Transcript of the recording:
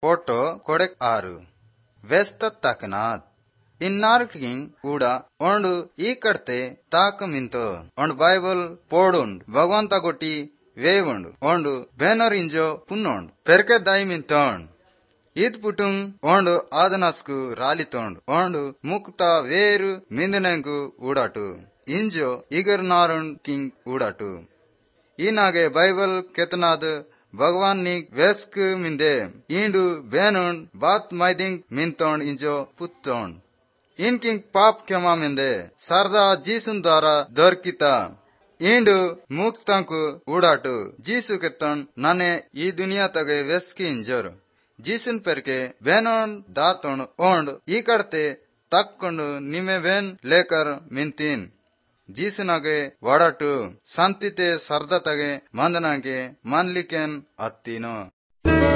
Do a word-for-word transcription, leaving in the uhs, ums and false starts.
Photo codec ಆರು ವ್ಯಸ್ತ ತಕನಾಥ್ ಇನ್ನಾರ್ಕಿಂಗ್ ಕೂಡ ಒಂದು ಈ ಕಡ್ತೆ ತಾಕ ಮಿಂತೋ ಒಂದು ಬೈಬಲ್ ಪೋಡುಂಡ್ ಭಗವಂತ ಕೊಟ್ಟಿ ವೇವುಂಡು ಒಂದು ಬೇನರ್ ಇಂಜೋ ಪುನ್ನೋಂಡು ಪೆರ್ಕೆ ದಾಯಿ ಮಿಂತೋಂಡ್ ಇದ್ ಪುಟುಂಗ್ ಒಂದು ಆದನಸ್ಕು ರಾಲಿತೋಂಡು ಒಂದು ಮುಕ್ತ ವೇರು ಮಿಂದನೆಂಕು ಊಡಾಟು ಇಂಜೋ ಇಗರ್ ನಾರುಂಡ್ ಕಿಂಗ್ ಊಡಾಟು ಈನಾಗೆ ಬೈಬಲ್ ಕೆತನಾದ ಭಗವಾನ್ ನಿಗ್ ವೆಸ್ಕ್ ಮಿಂದೆ ಇಂಡು ಬೇನುಂಡ್ ಬಾತ್ ಮೈದಿಂಗ್ ಮಿಂತೋಂಡ್ ಇಂಜೋ ಪುತ್ತೋಂಡ್ ಇನ್ ಕಿಂಗ್ ಪಾಪ್ ಕೆಮಾ ಮಿಂದೆ ಸರ್ದಾ ಜೀಸುನ್ ದ್ವಾರ ದೊರ್ಕಿತ ಇಂಡು ಮುಕ್ತಂಕು ಊಡಾಟು ಜೀಸು ಕೆತ್ತೋಂಡ್ ನನೆ ಈ ದುನಿಯಾ ತಗೆ ವೆಸ್ಕಿ ಇಂಜೋರು ಜೀಸುನ್ ಪೆರ್ಕೆ ಬೇನೋಂಡ್ ದಾತೋಂಡ್ ಓಂಡ್ ಈ ಕಡ್ತೆ ತಕ್ಕೊಂಡು ನಿಮೆ ಬೇನ್ ಲೇಕರ್ ಮಿಂತೀನ್ ಜೀಸುನಾಗೆ ಒಡಟು ಸಂತಿತೆ ಸರ್ದತಗೆ ಮಂದನಾಗೆ ಮನ್ಲಿಕೆನ್ ಅತ್ತಿನೋ.